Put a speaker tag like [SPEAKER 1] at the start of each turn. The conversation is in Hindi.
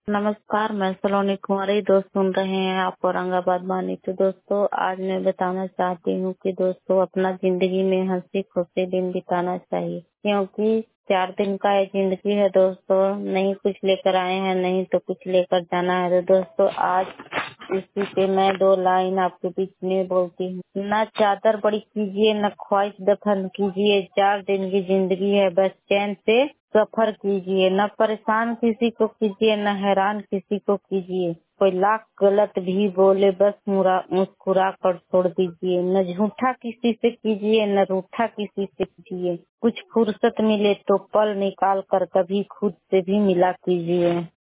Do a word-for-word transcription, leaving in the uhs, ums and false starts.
[SPEAKER 1] नमस्कार, मैं सलोनी कुमारी। दोस्त सुन रहे हैं आप औरंगाबाद वाणी। तो दोस्तों, आज मैं बताना चाहती हूँ कि दोस्तों अपना जिंदगी में हंसी खुशी दिन बिताना चाहिए, क्योंकि चार दिन का ये जिंदगी है दोस्तों। नहीं कुछ लेकर आए हैं, नहीं तो कुछ लेकर जाना है। तो दोस्तों आज इसी पे मैं दो लाइन आपके बीच में बोलती हूँ। न चादर बड़ी कीजिए, न ख्वाहिश दफन कीजिए। चार दिन की जिंदगी है, बस चैन से सफर कीजिए। न परेशान किसी को कीजिए, न हैरान किसी को कीजिए। कोई लाख गलत भी बोले, बस मुरा मुस्कुरा कर छोड़ दीजिए। न झूठा किसी से कीजिए, न रूठा किसी से कीजिए। कुछ फुर्सत मिले तो पल निकाल कर कभी खुद से भी मिला कीजिए।